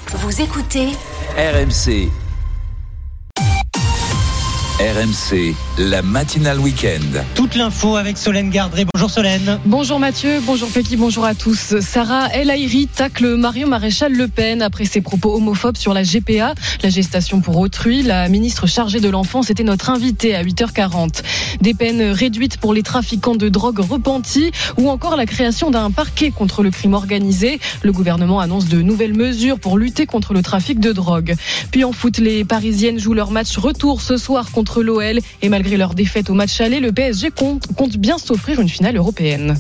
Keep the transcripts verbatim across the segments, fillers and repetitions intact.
Vous écoutez R M C. R M C, la matinale week-end. Toute l'info avec Solène Gardré. Bonjour Solène. Bonjour Mathieu, bonjour Peggy, bonjour à tous. Sarah El Haïry tacle Marion Maréchal Le Pen après ses propos homophobes sur la G P A, la gestation pour autrui. La ministre chargée de l'enfance était notre invitée à huit heures quarante. Des peines réduites pour les trafiquants de drogue repentis ou encore la création d'un parquet contre le crime organisé. Le gouvernement annonce de nouvelles mesures pour lutter contre le trafic de drogue. Puis en foot, les Parisiennes jouent leur match retour ce soir contre l'O L et malgré leur défaite au match aller, le P S G compte, compte bien s'offrir une finale européenne.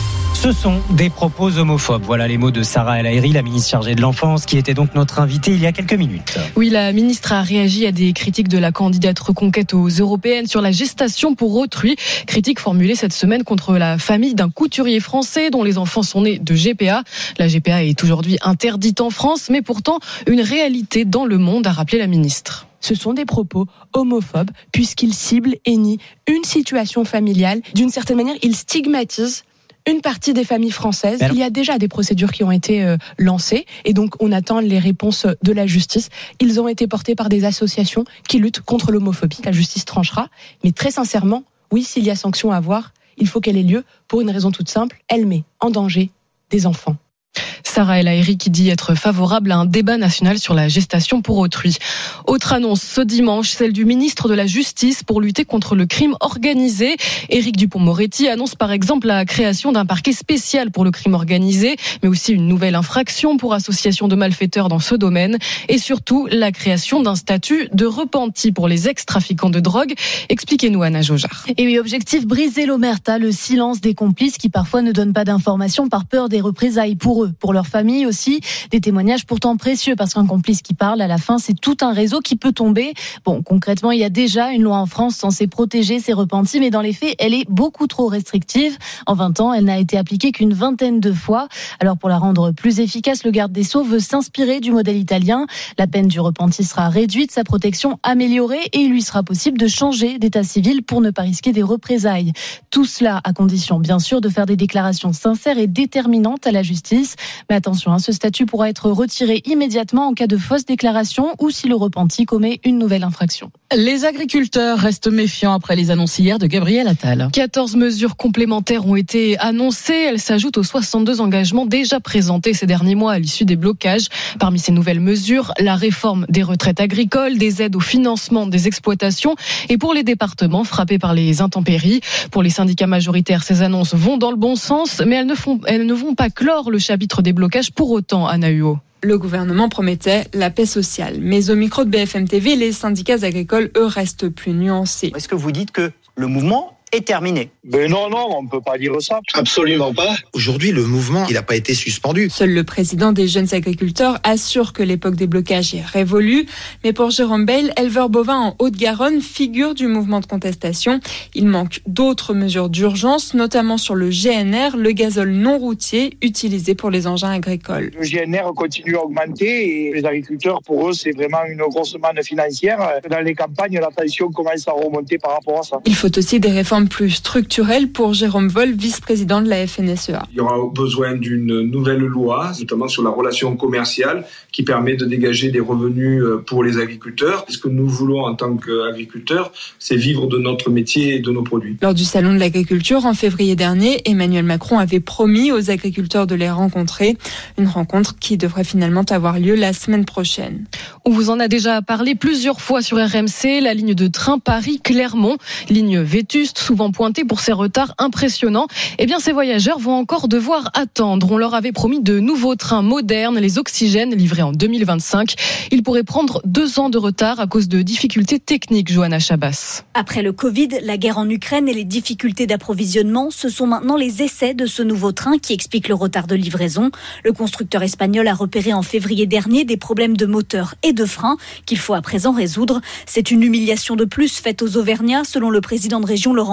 Ce sont des propos homophobes. Voilà les mots de Sarah El Haïry, la ministre chargée de l'enfance, qui était donc notre invitée il y a quelques minutes. Oui, la ministre a réagi à des critiques de la candidate reconquête aux européennes sur la gestation pour autrui. Critiques formulées cette semaine contre la famille d'un couturier français dont les enfants sont nés de G P A. La G P A est aujourd'hui interdite en France, mais pourtant une réalité dans le monde, a rappelé la ministre. Ce sont des propos homophobes puisqu'ils ciblent et nient une situation familiale. D'une certaine manière, ils stigmatisent une partie des familles françaises. Il y a déjà des procédures qui ont été euh, lancées et donc on attend les réponses de la justice. Ils ont été portés par des associations qui luttent contre l'homophobie. La justice tranchera, mais très sincèrement, oui, s'il y a sanction à avoir, il faut qu'elle ait lieu pour une raison toute simple. Elle met en danger des enfants. Sarah El Haïry qui dit être favorable à un débat national sur la gestation pour autrui. Autre annonce ce dimanche, celle du ministre de la Justice pour lutter contre le crime organisé. Éric Dupond-Moretti annonce par exemple la création d'un parquet spécial pour le crime organisé, mais aussi une nouvelle infraction pour association de malfaiteurs dans ce domaine et surtout la création d'un statut de repenti pour les ex-trafiquants de drogue. Expliquez-nous Anna Jaugeard. Et oui, objectif, briser l'omerta, le silence des complices qui parfois ne donnent pas d'informations par peur des représailles pour eux, pour leur famille aussi, des témoignages pourtant précieux parce qu'un complice qui parle, à la fin, c'est tout un réseau qui peut tomber. Bon, concrètement, il y a déjà une loi en France censée protéger ces repentis, mais dans les faits, elle est beaucoup trop restrictive. En vingt ans, elle n'a été appliquée qu'une vingtaine de fois. Alors, pour la rendre plus efficace, le garde des Sceaux veut s'inspirer du modèle italien. La peine du repenti sera réduite, sa protection améliorée et il lui sera possible de changer d'état civil pour ne pas risquer des représailles. Tout cela à condition, bien sûr, de faire des déclarations sincères et déterminantes à la justice. Mais attention, hein, ce statut pourra être retiré immédiatement en cas de fausse déclaration ou si le repenti commet une nouvelle infraction. Les agriculteurs restent méfiants après les annonces hier de Gabriel Attal. quatorze mesures complémentaires ont été annoncées. Elles s'ajoutent aux soixante-deux engagements déjà présentés ces derniers mois à l'issue des blocages. Parmi ces nouvelles mesures, la réforme des retraites agricoles, des aides au financement des exploitations et pour les départements frappés par les intempéries. Pour les syndicats majoritaires, ces annonces vont dans le bon sens, mais elles ne, font, elles ne vont pas clore le chapitre des blocages pour autant, Anna Huot. Le gouvernement promettait la paix sociale. Mais au micro de B F M T V, les syndicats agricoles, eux, restent plus nuancés. Est-ce que vous dites que le mouvement est terminé? Ben non, non, on ne peut pas dire ça. Absolument pas. Aujourd'hui, le mouvement, il n'a pas été suspendu. Seul le président des jeunes agriculteurs assure que l'époque des blocages est révolue. Mais pour Jérôme Bayle, éleveur bovin en Haute-Garonne, figure du mouvement de contestation. Il manque d'autres mesures d'urgence, notamment sur le G N R, le gazole non routier utilisé pour les engins agricoles. Le G N R continue à augmenter et les agriculteurs, pour eux, c'est vraiment une grosse manne financière. Dans les campagnes, la tension commence à remonter par rapport à ça. Il faut aussi des réformes plus structurelles pour Jérôme Vol, vice-président de la F N S E A. Il y aura besoin d'une nouvelle loi, notamment sur la relation commerciale, qui permet de dégager des revenus pour les agriculteurs. Ce que nous voulons en tant qu'agriculteurs, c'est vivre de notre métier et de nos produits. Lors du salon de l'agriculture, en février dernier, Emmanuel Macron avait promis aux agriculteurs de les rencontrer. Une rencontre qui devrait finalement avoir lieu la semaine prochaine. On vous en a déjà parlé plusieurs fois sur R M C, la ligne de train Paris-Clermont, ligne vétuste, souvent pointée pour ses retards impressionnants. Eh bien, ces voyageurs vont encore devoir attendre. On leur avait promis de nouveaux trains modernes, les Oxygènes, livrés en deux mille vingt-cinq. Ils pourraient prendre deux ans de retard à cause de difficultés techniques, Johanna Chabas. Après le Covid, la guerre en Ukraine et les difficultés d'approvisionnement, ce sont maintenant les essais de ce nouveau train qui expliquent le retard de livraison. Le constructeur espagnol a repéré en février dernier des problèmes de moteur et de frein qu'il faut à présent résoudre. C'est une humiliation de plus faite aux Auvergnats, selon le président de région Laurent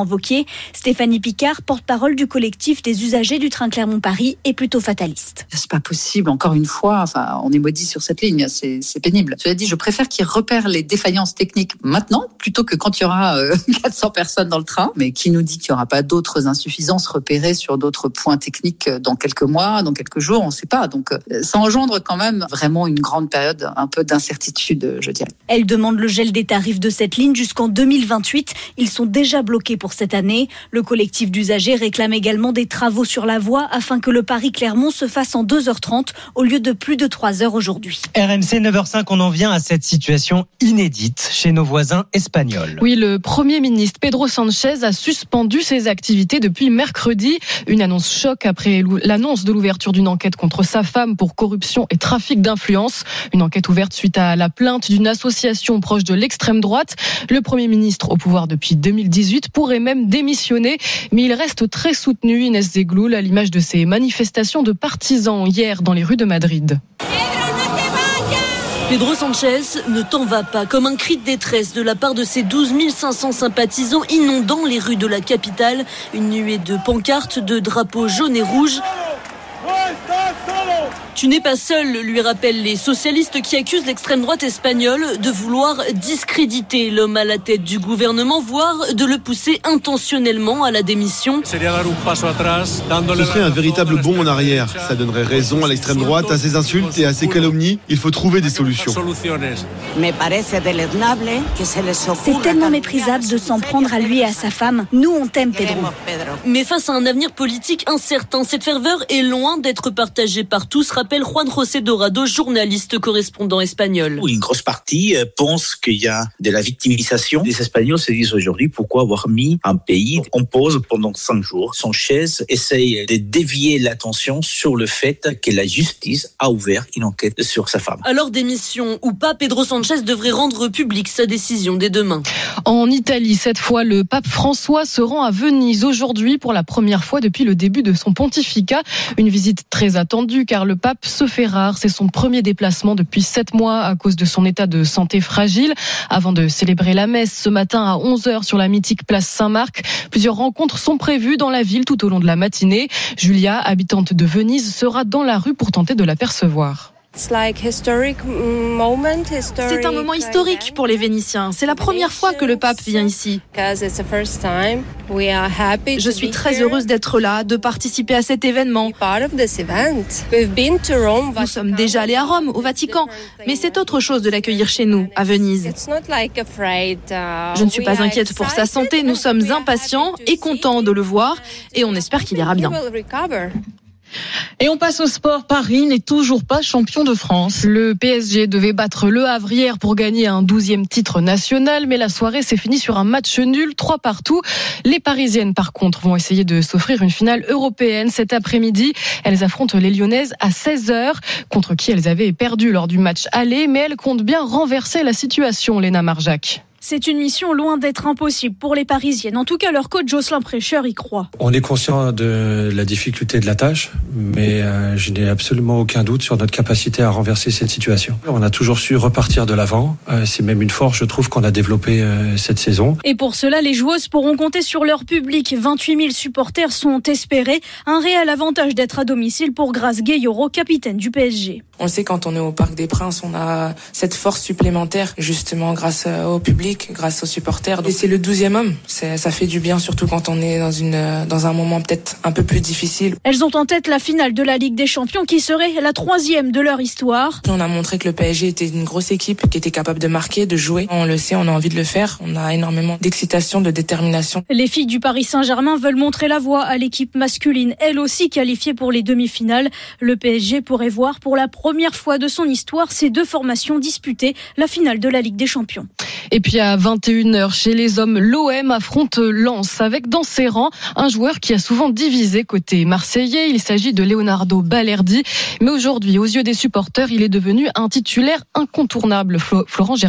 Vauquier. Stéphanie Picard, porte-parole du collectif des usagers du train Clermont-Paris, est plutôt fataliste. C'est pas possible, encore une fois, enfin, on est maudit sur cette ligne, c'est, c'est pénible. Cela dit, je préfère qu'ils repèrent les défaillances techniques maintenant, plutôt que quand il y aura euh, quatre cents personnes dans le train. Mais qui nous dit qu'il n'y aura pas d'autres insuffisances repérées sur d'autres points techniques dans quelques mois, dans quelques jours, on ne sait pas. Donc euh, ça engendre quand même vraiment une grande période, un peu d'incertitude, je dirais. Elle demande le gel des tarifs de cette ligne jusqu'en deux mille vingt-huit. Ils sont déjà bloqués pour cette année. Le collectif d'usagers réclame également des travaux sur la voie afin que le Paris-Clermont se fasse en deux heures trente au lieu de plus de trois heures aujourd'hui. R M C neuf heures cinq, on en vient à cette situation inédite chez nos voisins espagnols. Oui, le Premier ministre Pedro Sánchez a suspendu ses activités depuis mercredi. Une annonce choc après l'annonce de l'ouverture d'une enquête contre sa femme pour corruption et trafic d'influence. Une enquête ouverte suite à la plainte d'une association proche de l'extrême droite. Le Premier ministre, au pouvoir depuis deux mille dix-huit, pourrait même démissionner. Mais il reste très soutenu, Inès Zegloul, à l'image de ces manifestations de partisans hier dans les rues de Madrid. Pedro Sánchez, ne t'en va pas, comme un cri de détresse de la part de ses douze mille cinq cents sympathisants inondant les rues de la capitale. Une nuée de pancartes, de drapeaux jaunes et rouges. Tu n'es pas seul, lui rappellent les socialistes qui accusent l'extrême droite espagnole de vouloir discréditer l'homme à la tête du gouvernement, voire de le pousser intentionnellement à la démission. Ce serait un véritable bond en arrière. Ça donnerait raison à l'extrême droite, à ses insultes et à ses calomnies. Il faut trouver des solutions. C'est tellement méprisable de s'en prendre à lui et à sa femme. Nous, on t'aime, Pedro. Mais face à un avenir politique incertain, cette ferveur est loin d'être partagée par tous, rappelle Juan José Dorado, journaliste correspondant espagnol. Une grosse partie pense qu'il y a de la victimisation. Les Espagnols se disent aujourd'hui pourquoi avoir mis un pays en pause pendant cinq jours. Sánchez essaye de dévier l'attention sur le fait que la justice a ouvert une enquête sur sa femme. Alors démission ou pas, Pedro Sánchez devrait rendre publique sa décision dès demain. En Italie, cette fois, le pape François se rend à Venise aujourd'hui pour la première fois depuis le début de son pontificat. Une visite très attendue car le pape se fait rare. C'est son premier déplacement depuis sept mois à cause de son état de santé fragile. Avant de célébrer la messe ce matin à onze heures sur la mythique place Saint-Marc, plusieurs rencontres sont prévues dans la ville tout au long de la matinée. Julia, habitante de Venise, sera dans la rue pour tenter de l'apercevoir. C'est un moment historique pour les Vénitiens. C'est la première fois que le pape vient ici. Je suis très heureuse d'être là, de participer à cet événement. Nous sommes déjà allés à Rome, au Vatican, mais c'est autre chose de l'accueillir chez nous, à Venise. Je ne suis pas inquiète pour sa santé, nous sommes impatients et contents de le voir et on espère qu'il ira bien. Et on passe au sport. Paris n'est toujours pas champion de France. Le P S G devait battre Le Havre hier pour gagner un douzième titre national, mais la soirée s'est finie sur un match nul, trois partout. Les Parisiennes, par contre, vont essayer de s'offrir une finale européenne cet après-midi. Elles affrontent les Lyonnaises à seize heures, contre qui elles avaient perdu lors du match aller, mais elles comptent bien renverser la situation, Léna Marjac. C'est une mission loin d'être impossible pour les Parisiennes. En tout cas, leur coach Jocelyn Prêcheur y croit. On est conscient de la difficulté de la tâche, mais euh, je n'ai absolument aucun doute sur notre capacité à renverser cette situation. On a toujours su repartir de l'avant. Euh, c'est même une force, je trouve, qu'on a développée euh, cette saison. Et pour cela, les joueuses pourront compter sur leur public. vingt-huit mille supporters sont espérés. Un réel avantage d'être à domicile pour Grace Gayoro, capitaine du P S G. On le sait, quand on est au Parc des Princes, on a cette force supplémentaire, justement grâce au public, grâce aux supporters. Et c'est le douzième homme. C'est, ça fait du bien, surtout quand on est dans une dans un moment peut-être un peu plus difficile. Elles ont en tête la finale de la Ligue des Champions, qui serait la troisième de leur histoire. On a montré que le P S G était une grosse équipe, qui était capable de marquer, de jouer. On le sait, on a envie de le faire. On a énormément d'excitation, de détermination. Les filles du Paris Saint-Germain veulent montrer la voie à l'équipe masculine, elle aussi qualifiée pour les demi-finales. Le P S G pourrait voir pour la première fois de son histoire ces deux formations disputer la finale de la Ligue des Champions. Et puis à vingt et une heures chez les hommes, l'O M affronte Lens avec dans ses rangs un joueur qui a souvent divisé côté marseillais. Il s'agit de Leonardo Balerdi. Mais aujourd'hui, aux yeux des supporters, il est devenu un titulaire incontournable. Florent Germain.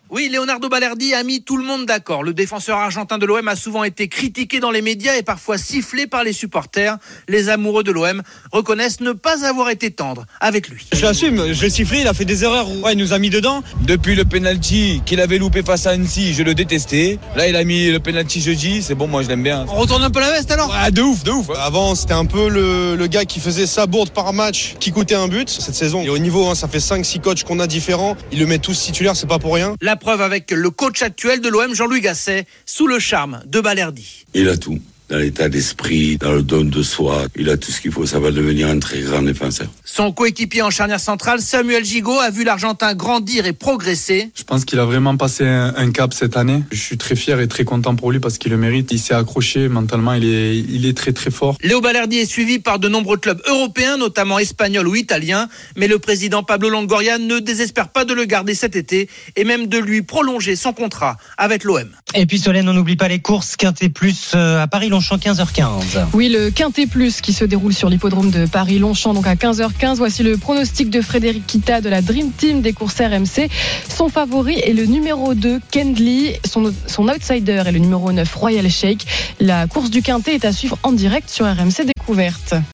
Oui, Leonardo Balerdi a mis tout le monde d'accord. Le défenseur argentin de l'O M a souvent été critiqué dans les médias et parfois sifflé par les supporters. Les amoureux de l'O M reconnaissent ne pas avoir été tendres avec lui. Je l'assume, je l'ai sifflé, il a fait des erreurs. Ouais, il nous a mis dedans. Depuis le penalty qu'il avait loupé face à Annecy, je le détestais. Là, il a mis le penalty jeudi, c'est bon, moi je l'aime bien. On retourne un peu la veste alors. Ouais, de ouf, de ouf. Avant, c'était un peu le, le gars qui faisait sa bourde par match, qui coûtait un but. Cette saison, il est au niveau, hein, ça fait cinq six coachs qu'on a différents. Ils le mettent tous titulaires, c'est pas pour rien. La preuve avec le coach actuel de l'O M, Jean-Louis Gasset, sous le charme de Balerdi. Il a tout. Dans l'état d'esprit, dans le don de soi, il a tout ce qu'il faut, ça va devenir un très grand défenseur. Son coéquipier en charnière centrale, Samuel Gigot, a vu l'Argentin grandir et progresser. Je pense qu'il a vraiment passé un, un cap cette année. Je suis très fier et très content pour lui parce qu'il le mérite. Il s'est accroché, mentalement il est, il est très très fort. Léo Balerdi est suivi par de nombreux clubs européens, notamment espagnols ou italiens, mais le président Pablo Longoria ne désespère pas de le garder cet été et même de lui prolonger son contrat avec l'O M. Et puis Solène, on n'oublie pas les courses Quintet Plus à Paris-Longchamp, quinze heures quinze. Oui, le Quintet Plus qui se déroule sur l'hippodrome de Paris-Longchamp, donc à quinze heures quinze. Voici le pronostic de Frédéric Kita de la Dream Team des courses R M C. Son favori est le numéro deux, Kendley. Son, son outsider est le numéro neuf, Royal Shake. La course du Quintet est à suivre en direct sur R M C Découverte.